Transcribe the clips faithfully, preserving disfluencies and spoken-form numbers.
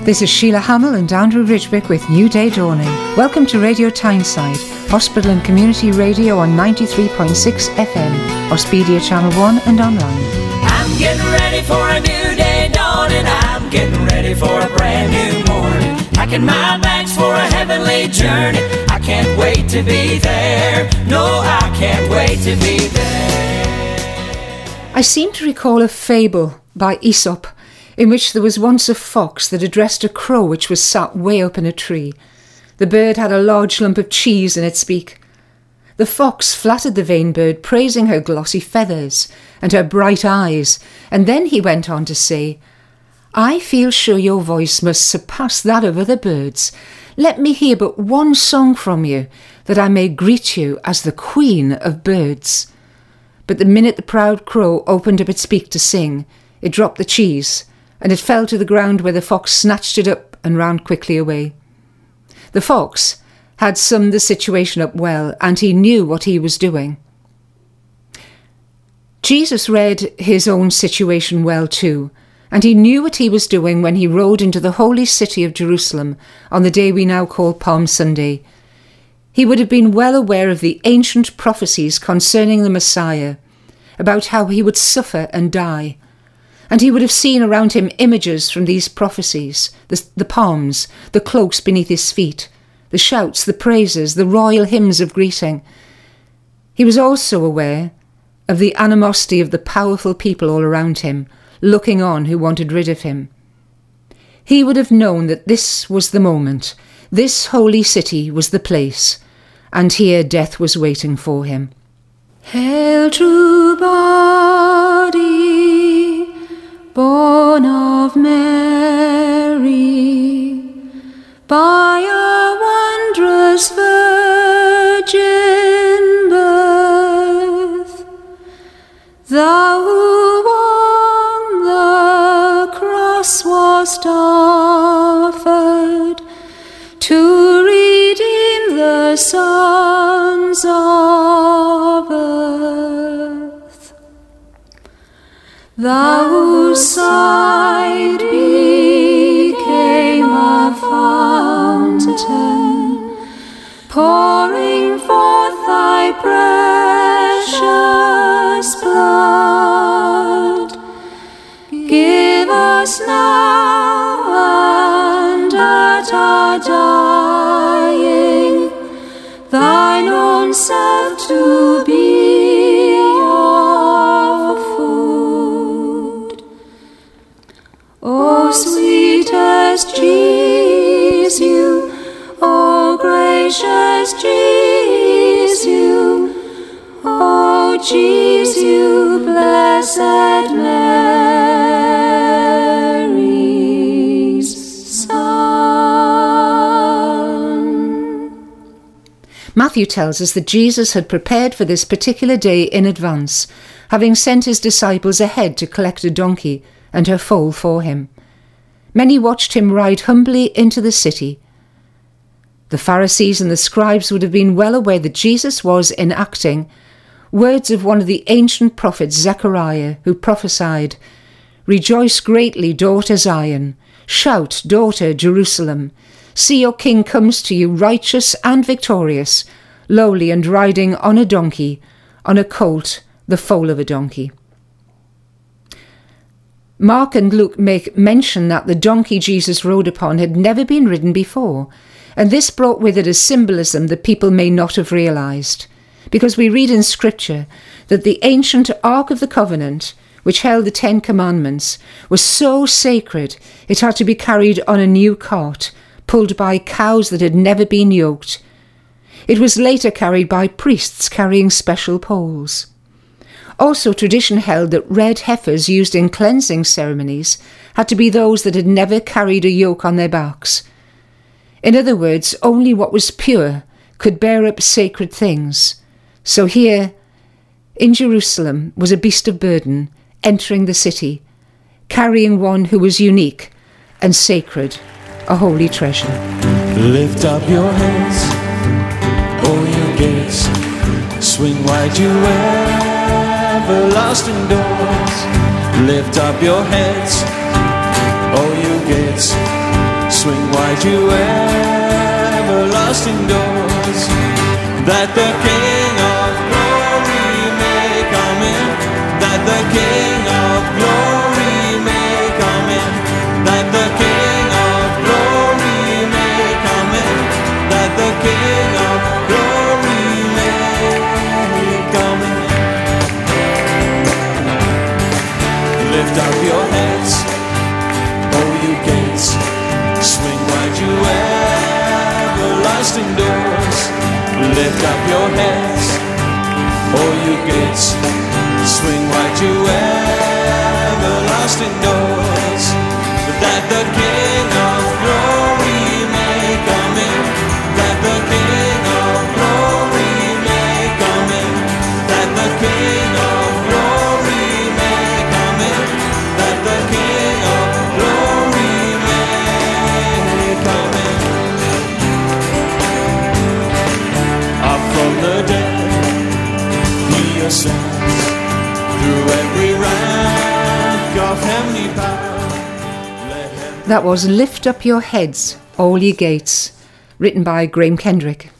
This is Sheila Hamill and Andrew Ridgewick with New Day Dawning. Welcome to Radio Tyneside, hospital and community radio on ninety-three point six F M, Auspedia Channel one and online. I'm getting ready for a new day dawning. I'm getting ready for a brand new morning. Packing my bags for a heavenly journey. I can't wait to be there. No, I can't wait to be there. I seem to recall a fable by Aesop in which there was once a fox that addressed a crow which was sat way up in a tree. The bird had a large lump of cheese in its beak. The fox flattered the vain bird, praising her glossy feathers and her bright eyes, and then he went on to say, "I feel sure your voice must surpass that of other birds. Let me hear but one song from you, that I may greet you as the queen of birds." But the minute the proud crow opened up its beak to sing, it dropped the cheese, and it fell to the ground, where the fox snatched it up and ran quickly away. The fox had summed the situation up well, and he knew what he was doing. Jesus read his own situation well too, and he knew what he was doing when he rode into the holy city of Jerusalem on the day we now call Palm Sunday. He would have been well aware of the ancient prophecies concerning the Messiah, about how he would suffer and die. And he would have seen around him images from these prophecies, the, the palms, the cloaks beneath his feet, the shouts, the praises, the royal hymns of greeting. He was also aware of the animosity of the powerful people all around him, looking on, who wanted rid of him. He would have known that this was the moment, this holy city was the place, and here death was waiting for him. Hail, true body, born of Mary, by a wondrous virgin birth, thou who on the cross wast offered to redeem the sons of earth. Thou whose side became a fountain, pouring forth thy precious blood, give us now and at our dying thine own self to be our food. O sweetest Jesus, O gracious Jesus, O Jesus, blessed Mary's Son. Matthew tells us that Jesus had prepared for this particular day in advance, having sent his disciples ahead to collect a donkey and her foal for him. Many watched him ride humbly into the city. The Pharisees and the scribes would have been well aware that Jesus was enacting words of one of the ancient prophets, Zechariah, who prophesied, "Rejoice greatly, daughter Zion. Shout, daughter Jerusalem. See, your king comes to you, righteous and victorious, lowly and riding on a donkey, on a colt, the foal of a donkey." Mark and Luke make mention that the donkey Jesus rode upon had never been ridden before, and this brought with it a symbolism that people may not have realised, because we read in Scripture that the ancient Ark of the Covenant, which held the Ten Commandments, was so sacred it had to be carried on a new cart, pulled by cows that had never been yoked. It was later carried by priests carrying special poles. Also, tradition held that red heifers used in cleansing ceremonies had to be those that had never carried a yoke on their backs. In other words, only what was pure could bear up sacred things. So here, in Jerusalem, was a beast of burden entering the city, carrying one who was unique and sacred, a holy treasure. Lift up your heads, O you gates, swing wide you everlasting doors. Lift up your heads, O you gates, wide you everlasting doors, that the King of glory may come in, that the King of glory may come in, that the King of glory may come in, that the King of glory may come in. Lift up your heads, oh you gates, swing wide you everlasting doors. Lift up your heads, oh you gates, swing wide you everlasting doors, that the King of glory may come in, that the King of glory may come in, that the King of glory may come in, that the King of glory may come in. Up from the dead he ascends, through every rank of heavenly power. That was Lift Up Your Heads, All Ye Gates, written by Graham Kendrick.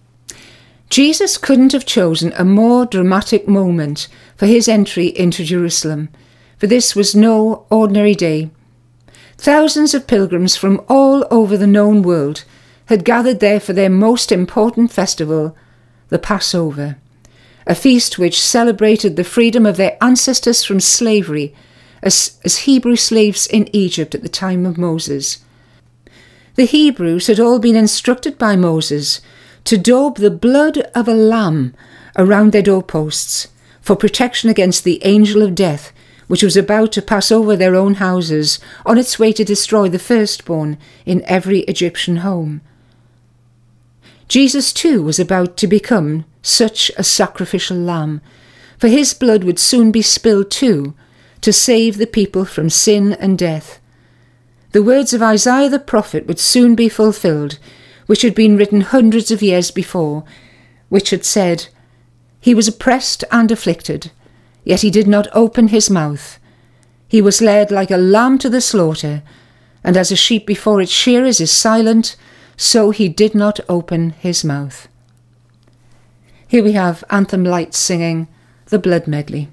Jesus couldn't have chosen a more dramatic moment for his entry into Jerusalem, for this was no ordinary day. Thousands of pilgrims from all over the known world had gathered there for their most important festival, the Passover, a feast which celebrated the freedom of their ancestors from slavery as, as Hebrew slaves in Egypt at the time of Moses. The Hebrews had all been instructed by Moses to daub the blood of a lamb around their doorposts for protection against the angel of death, which was about to pass over their own houses on its way to destroy the firstborn in every Egyptian home. Jesus too was about to become such a sacrificial lamb, for his blood would soon be spilled too, to save the people from sin and death. The words of Isaiah the prophet would soon be fulfilled, which had been written hundreds of years before, which had said, "He was oppressed and afflicted, yet he did not open his mouth. He was led like a lamb to the slaughter, and as a sheep before its shearers is silent, so he did not open his mouth." Here we have Anthem Lights singing the Blood Medley.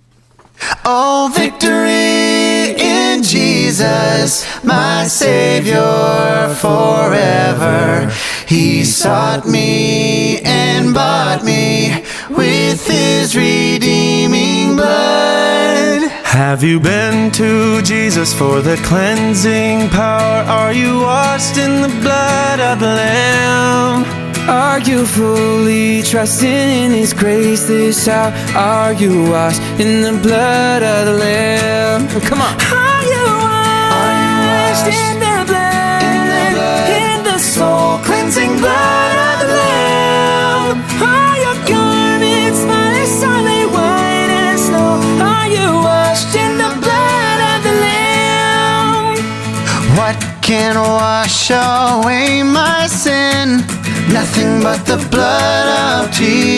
Oh, victory in Jesus, my Savior forever. He sought me and bought me with his redeeming blood. Have you been to Jesus for the cleansing power? Are you washed in the blood of the Lamb? Are you fully trusting in his grace this hour? Are you washed in the blood of the Lamb? Come on. Are you washed in the blood, in the, blood, in the soul cleansing blood of the Lamb? Are your garments spotless, are they white as snow? Are you washed in the blood of the Lamb? What can wash away my sin? Nothing but the blood of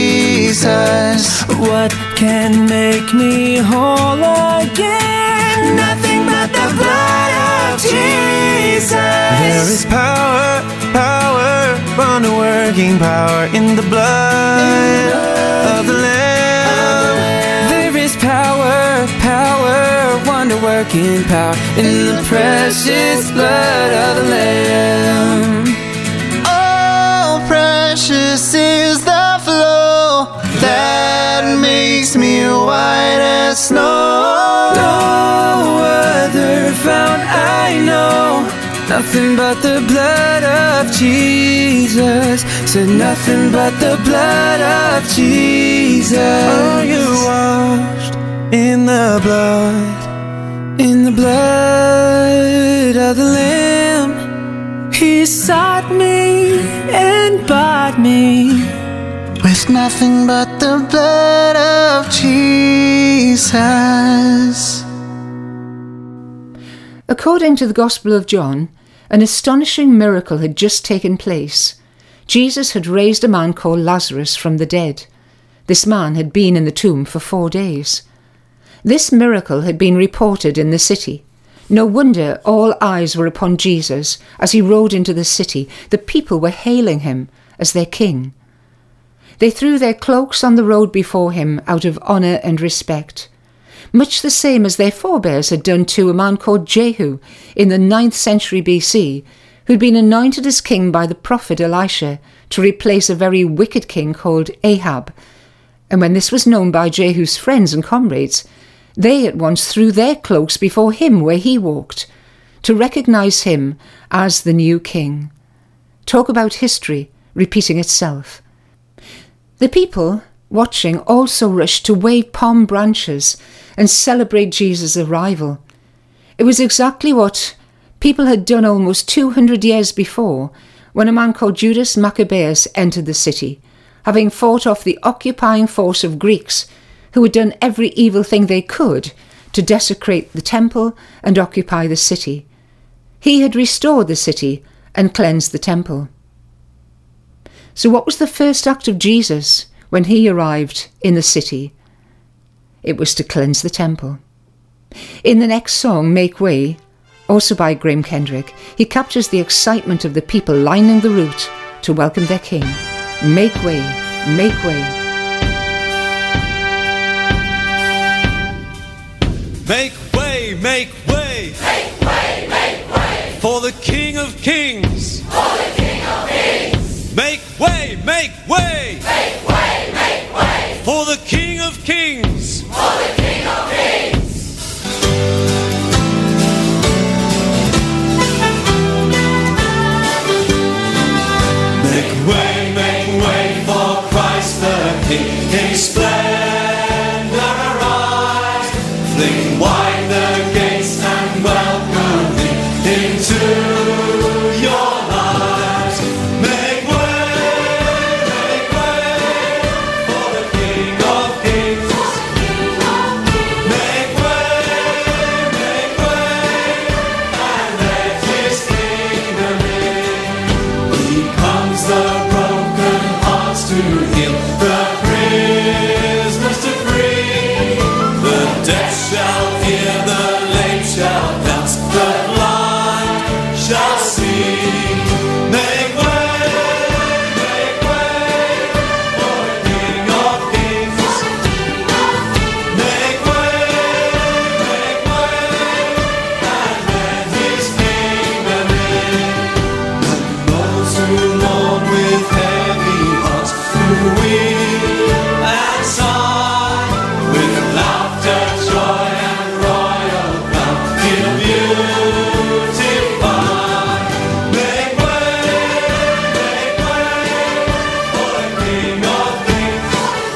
Jesus. What can make me whole again? Nothing but the blood of Jesus. There is power, power, wonder-working power in the blood of the Lamb. There is power, power, wonder-working power in the precious blood of the Lamb. Precious is the flow that makes me white as snow. No other fount I know, nothing but the blood of Jesus. Said nothing but the blood of Jesus. Are you washed in the blood, in the blood of the Lamb? He sought me and bought me with nothing but the blood of Jesus. According to the Gospel of John, an astonishing miracle had just taken place. Jesus had raised a man called Lazarus from the dead. This man had been in the tomb for four days. This miracle had been reported in the city, No wonder all eyes were upon Jesus as he rode into the city. The people were hailing him as their king. They threw their cloaks on the road before him out of honour and respect, much the same as their forebears had done to a man called Jehu in the ninth century B C, who'd been anointed as king by the prophet Elisha to replace a very wicked king called Ahab. And when this was known by Jehu's friends and comrades, they at once threw their cloaks before him where he walked, to recognise him as the new king. Talk about history repeating itself. The people watching also rushed to wave palm branches and celebrate Jesus' arrival. It was exactly what people had done almost two hundred years before, when a man called Judas Maccabeus entered the city, having fought off the occupying force of Greeks who had done every evil thing they could to desecrate the temple and occupy the city. He had restored the city and cleansed the temple. So what was the first act of Jesus when he arrived in the city? It was to cleanse the temple. In the next song, Make Way, also by Graham Kendrick, he captures the excitement of the people lining the route to welcome their king. Make way, make way. Make way, make way, Make way, make way, for the King of Kings. for the King of Kings. Make way, make way, Make way, make way, for the King of Kings. for the King of Kings. Make way, make way for Christ the King. His splendor arise. Fling wide the gates and welcome him into your lives. Make way, make way for the King of Kings. Make way, make way, and let his kingdom in. He comes the broken hearts to heal, the prisoners to free. The deaf shall hear, the lame shall dance, the blind shall see. Make way, make way for the King of Kings. Make way, make way, and let his kingdom in. And those who mourn with heavy hearts, who weep and sigh, with laughter, joy, and royal crown, he'll beautify. Make way, make way for the King of Kings.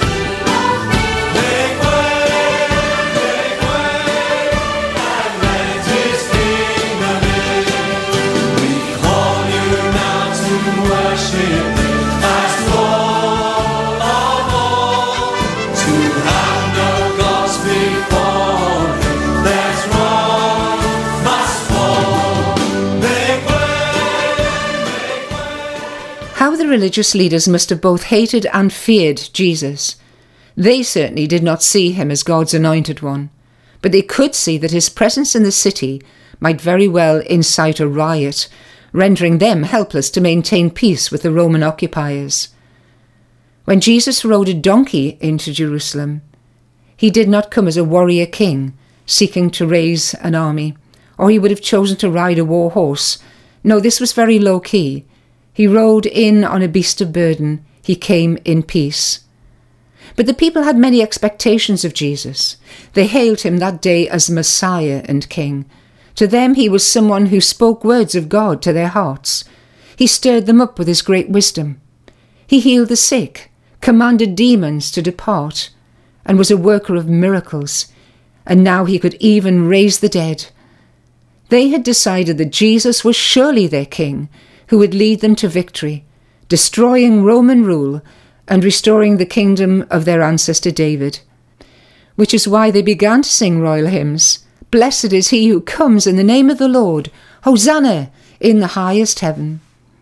Make way, make way, and let his kingdom in. We call you now to worship him as Lord of all. To have no gods before him, there's wrong must fall. Make way, make way. How the religious leaders must have both hated and feared Jesus. They certainly did not see him as God's anointed one, but they could see that his presence in the city might very well incite a riot, rendering them helpless to maintain peace with the Roman occupiers. When Jesus rode a donkey into Jerusalem, he did not come as a warrior king seeking to raise an army, or he would have chosen to ride a war horse. No, this was very low-key. He rode in on a beast of burden. He came in peace. But the people had many expectations of Jesus. They hailed him that day as Messiah and King. To them he was someone who spoke words of God to their hearts. He stirred them up with his great wisdom. He healed the sick, commanded demons to depart, and was a worker of miracles. And now he could even raise the dead. They had decided that Jesus was surely their king, who would lead them to victory, destroying Roman rule and restoring the kingdom of their ancestor David. Which is why they began to sing royal hymns. Blessed is he who comes in the name of the Lord. Hosanna in the highest heaven.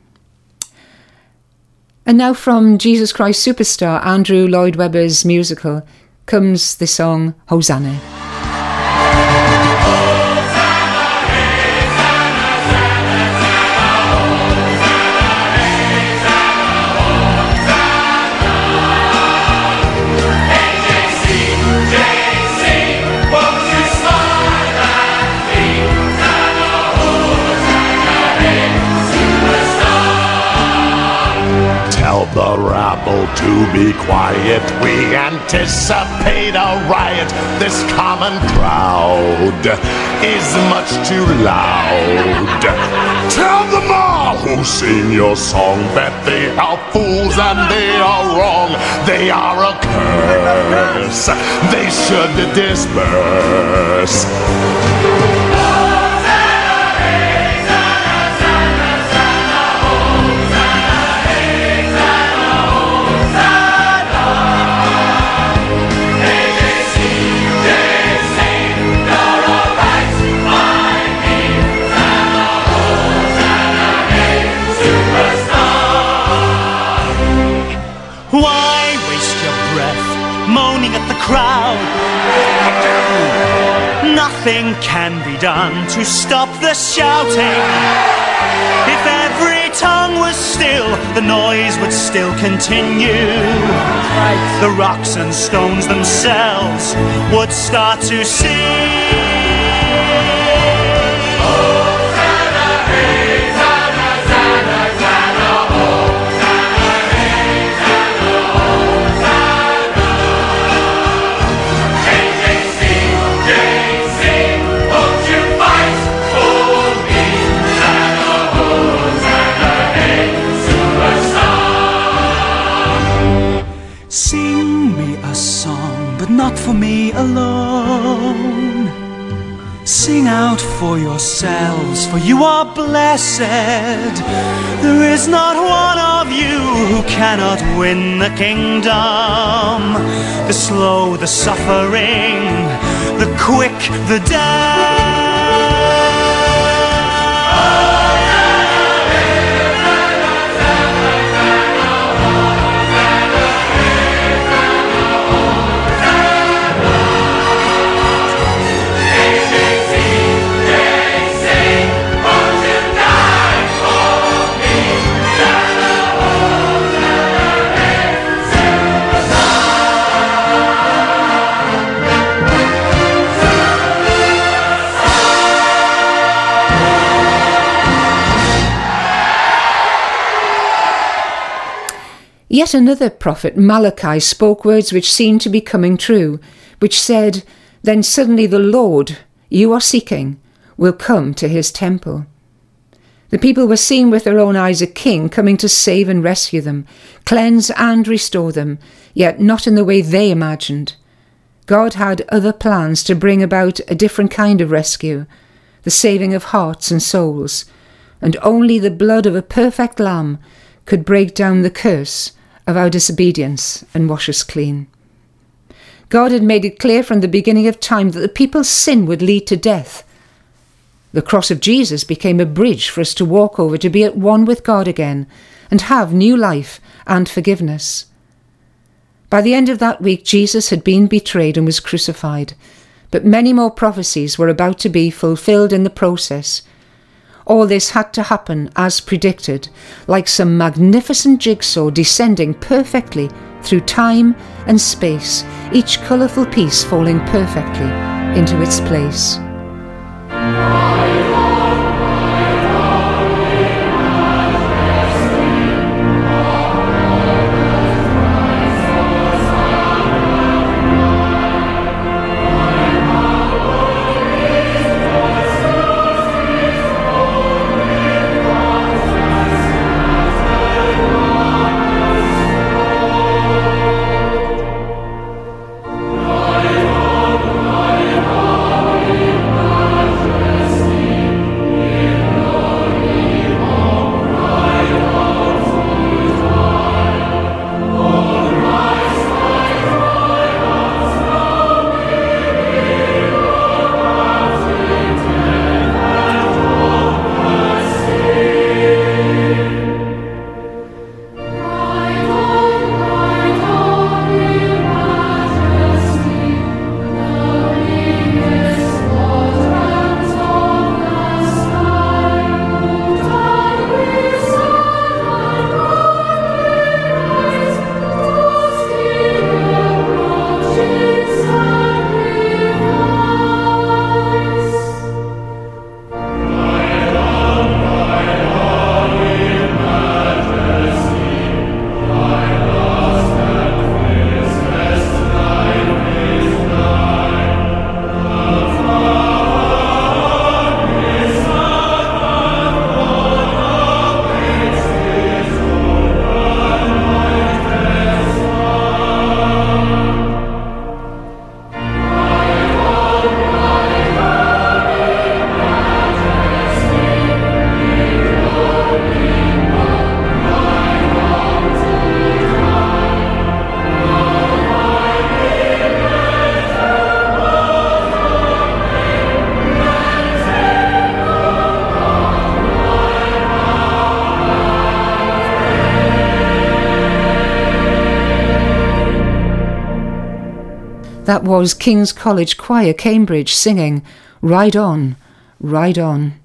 And now from Jesus Christ Superstar, Andrew Lloyd Webber's musical, comes the song Hosanna. Hosanna, the rabble to be quiet. We anticipate a riot. This common crowd is much too loud. Tell them all who sing your song that they are fools and they are wrong. They are a curse. They should disperse. Why waste your breath moaning at the crowd? Nothing can be done to stop the shouting. If every tongue was still, the noise would still continue. The rocks and stones themselves would start to sing. Sing me a song, but not for me alone. Sing out for yourselves, for you are blessed. There is not one of you who cannot win the kingdom. The slow, the suffering, the quick, the dead. Yet another prophet, Malachi, spoke words which seemed to be coming true, which said, "Then suddenly the Lord you are seeking will come to his temple." The people were seeing with their own eyes a king coming to save and rescue them, cleanse and restore them, yet not in the way they imagined. God had other plans to bring about a different kind of rescue, the saving of hearts and souls, and only the blood of a perfect lamb could break down the curse of our disobedience and wash us clean. God had made it clear from the beginning of time that the people's sin would lead to death. The cross of Jesus became a bridge for us to walk over, to be at one with God again and have new life and forgiveness. By the end of that week, Jesus had been betrayed and was crucified, but many more prophecies were about to be fulfilled in the process. All this had to happen as predicted, like some magnificent jigsaw descending perfectly through time and space, each colourful piece falling perfectly into its place. That was King's College Choir, Cambridge, singing Ride On, Ride On.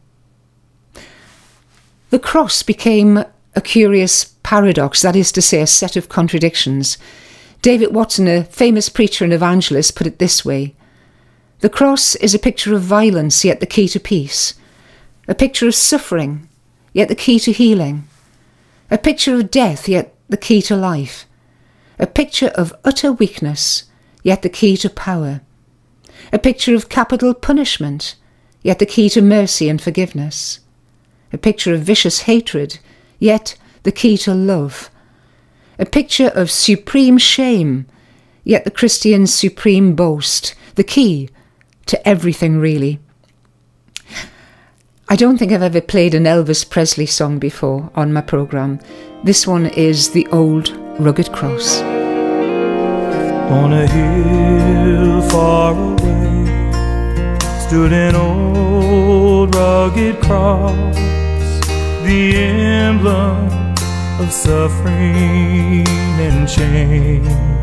The cross became a curious paradox, that is to say, a set of contradictions. David Watson, a famous preacher and evangelist, put it this way: the cross is a picture of violence, yet the key to peace. A picture of suffering, yet the key to healing. A picture of death, yet the key to life. A picture of utter weakness, yet the key to power. A picture of capital punishment, yet the key to mercy and forgiveness. A picture of vicious hatred, yet the key to love. A picture of supreme shame, yet the Christian's supreme boast, the key to everything really. I don't think I've ever played an Elvis Presley song before on my programme. This one is The Old Rugged Cross. On a hill far away stood an old rugged cross, the emblem of suffering and shame.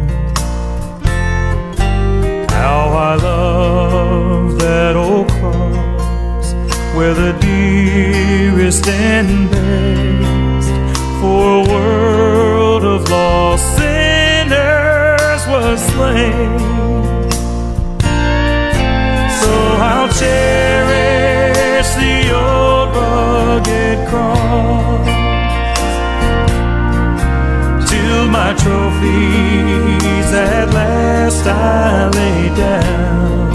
How I love that old cross, where the dearest and best for a world of lost sinners was slain. So I'll cherish the old rugged cross till my trophies at last I lay down.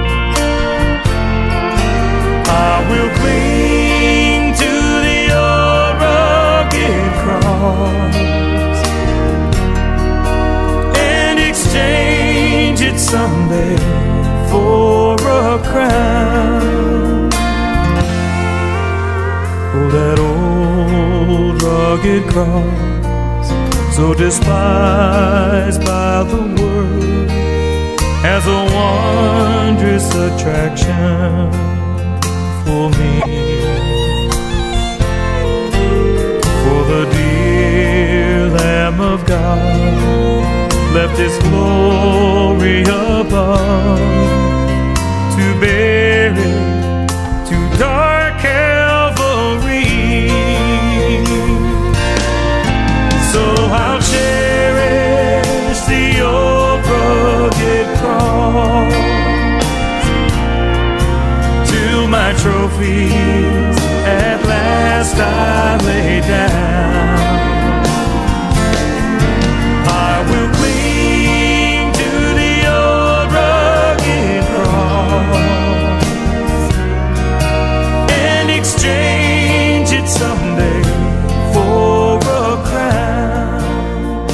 I will cling to the old rugged cross and exchange it someday for a crown. Oh, that old rugged cross, so despised by the world, has a wondrous attraction for me. For the dear Lamb of God left His glory above to bear it to dark Calvary. So I'll cherish the old rugged cross till my trophies at last I lay down. I will cling to the old rugged cross and exchange it someday for a crown.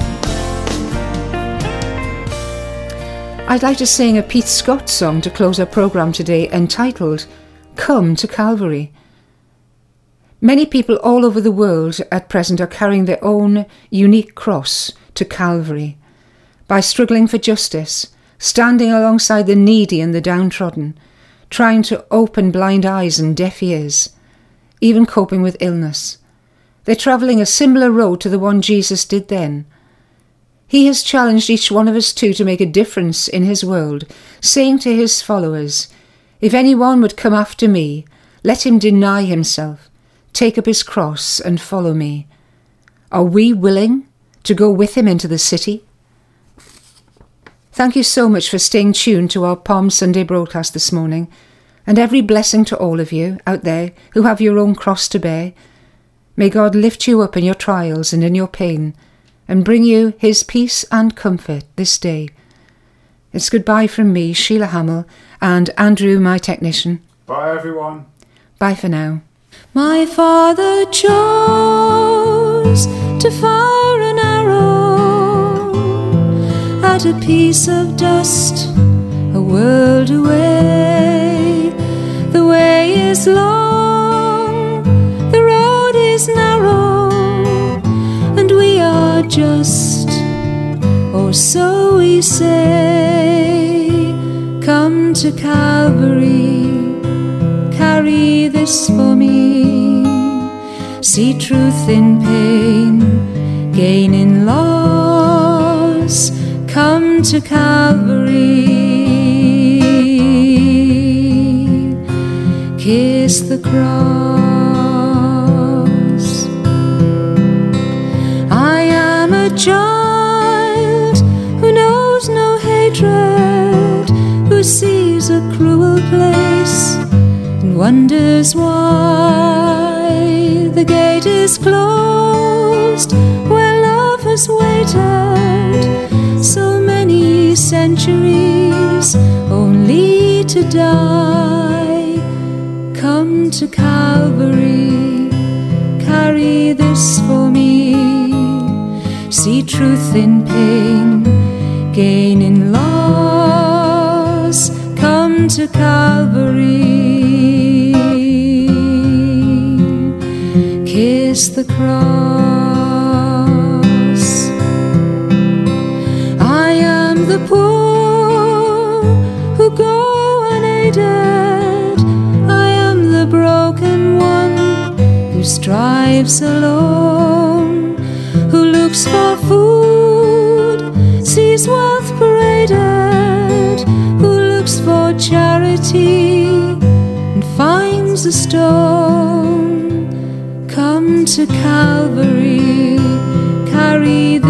I'd like to sing a Pete Scott song to close our programme today, entitled Come to Calvary. Many people all over the world at present are carrying their own unique cross to Calvary by struggling for justice, standing alongside the needy and the downtrodden, trying to open blind eyes and deaf ears, even coping with illness. They're travelling a similar road to the one Jesus did then. He has challenged each one of us too to make a difference in His world, saying to His followers, "If anyone would come after me, let him deny himself, take up his cross and follow me." Are we willing to go with Him into the city? Thank you so much for staying tuned to our Palm Sunday broadcast this morning, and every blessing to all of you out there who have your own cross to bear. May God lift you up in your trials and in your pain, and bring you His peace and comfort this day. It's goodbye from me, Sheila Hamill, and Andrew, my technician. Bye, everyone. Bye for now. My father chose to fire an arrow at a piece of dust a world away. The way is long, the road is narrow, and we are just, or so we say. Come to Calvary, carry this for me. See truth in pain, gain in loss. come to Calvary, kiss the cross. I am a child who knows no hatred, who sees a cruel place and wonders why the gate is closed where love has waited so many centuries only to die. Come to Calvary, carry this for me, see truth in pain, gain in loss. Come to Calvary, kiss the cross. I am the poor who go unaided, I am the broken one who strives alone, who looks for food, sees wealth paraded, who looks for charity and finds a stone. Come to Calvary, carry